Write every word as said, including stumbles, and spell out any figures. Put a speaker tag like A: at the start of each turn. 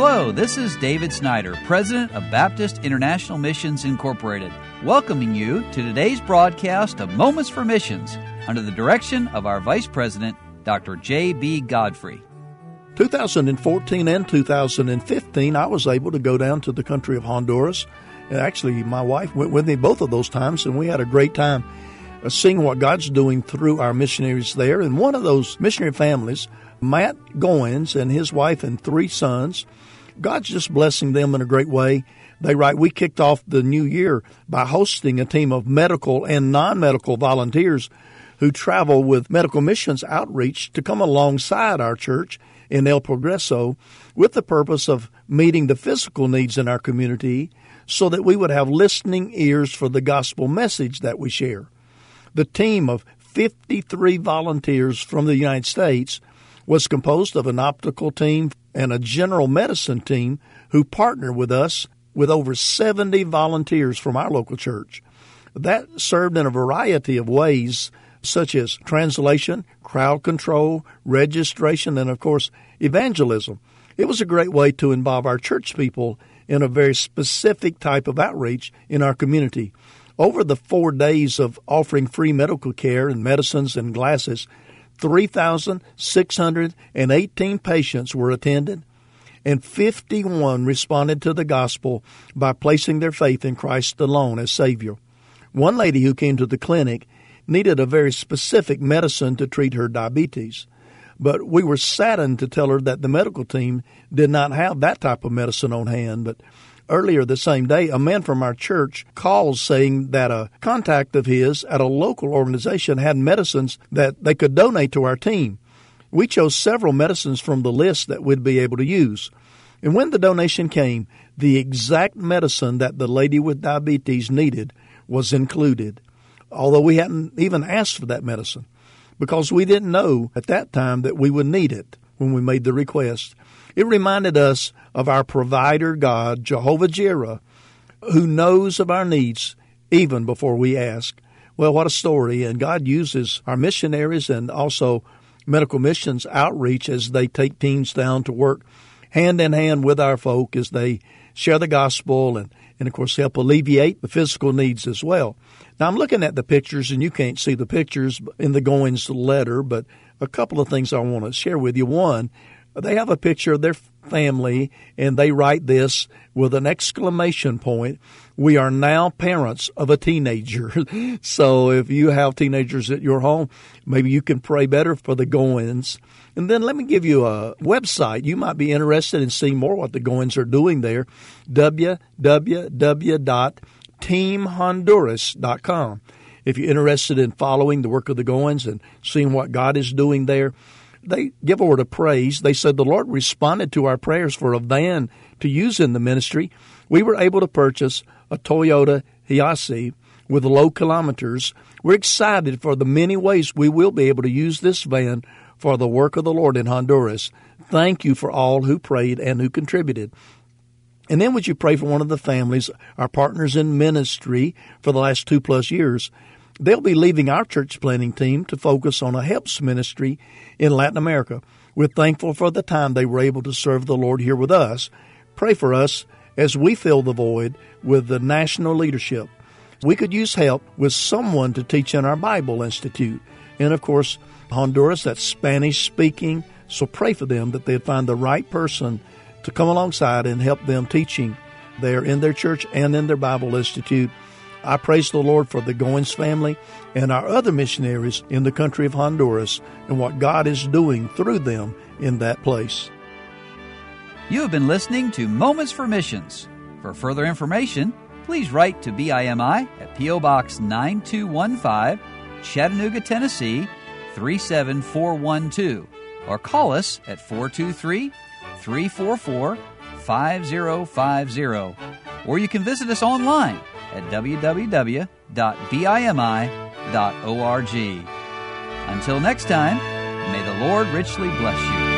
A: Hello, this is David Snyder, President of Baptist International Missions Incorporated, welcoming you to today's broadcast of Moments for Missions under the direction of our Vice President, Doctor J B. Godfrey.
B: two thousand fourteen and two thousand fifteen, I was able to go down to the country of Honduras. And actually, my wife went with me both of those times, and we had a great time uh, seeing what God's doing through our missionaries there. And one of those missionary families, Matt Goins and his wife and three sons, God's just blessing them in a great way. They write, we kicked off the new year by hosting a team of medical and non-medical volunteers who travel with medical missions outreach to come alongside our church in El Progreso with the purpose of meeting the physical needs in our community so that we would have listening ears for the gospel message that we share. The team of fifty-three volunteers from the United States was composed of an optical team and a general medicine team who partnered with us with over seventy volunteers from our local church. That served in a variety of ways, such as translation, crowd control, registration, and, of course, evangelism. It was a great way to involve our church people in a very specific type of outreach in our community. Over the four days of offering free medical care and medicines and glasses, three thousand six hundred eighteen patients were attended, and fifty-one responded to the gospel by placing their faith in Christ alone as Savior. One lady who came to the clinic needed a very specific medicine to treat her diabetes, but we were saddened to tell her that the medical team did not have that type of medicine on hand. But earlier the same day, a man from our church called saying that a contact of his at a local organization had medicines that they could donate to our team. We chose several medicines from the list that we'd be able to use. And when the donation came, the exact medicine that the lady with diabetes needed was included, although we hadn't even asked for that medicine, because we didn't know at that time that we would need it when we made the request. It reminded us of our provider God, Jehovah Jireh, who knows of our needs even before we ask. Well, what a story. And God uses our missionaries and also medical missions outreach as they take teams down to work hand in hand with our folk as they share the gospel and, and of course, help alleviate the physical needs as well. Now, I'm looking at the pictures, and you can't see the pictures in the Goins letter, but a couple of things I want to share with you. One, they have a picture of their family, and they write this with an exclamation point. We are now parents of a teenager. So if you have teenagers at your home, maybe you can pray better for the Goins. And then let me give you a website. You might be interested in seeing more what the Goins are doing there, w w w dot team honduras dot com. If you're interested in following the work of the Goins and seeing what God is doing there, they give a word of praise. They said the Lord responded to our prayers for a van to use in the ministry. We were able to purchase a Toyota Hiace with low kilometers. We're excited for the many ways we will be able to use this van for the work of the Lord in Honduras. Thank you for all who prayed and who contributed. And then would you pray for one of the families, our partners in ministry for the last two plus years? They'll be leaving our church planning team to focus on a helps ministry in Latin America. We're thankful for the time they were able to serve the Lord here with us. Pray for us as we fill the void with the national leadership. We could use help with someone to teach in our Bible Institute. And, of course, Honduras, that's Spanish-speaking, so pray for them that they'd find the right person to come alongside and help them teaching there in their church and in their Bible Institute. I praise the Lord for the Goins family and our other missionaries in the country of Honduras and what God is doing through them in that place.
A: You have been listening to Moments for Missions. For further information, please write to B I M I at P O Box nine two one five, Chattanooga, Tennessee three seven four one two, or call us at four two three, three four four, five zero five zero, or you can visit us online at w w w dot b i m i dot org. Until next time, may the Lord richly bless you.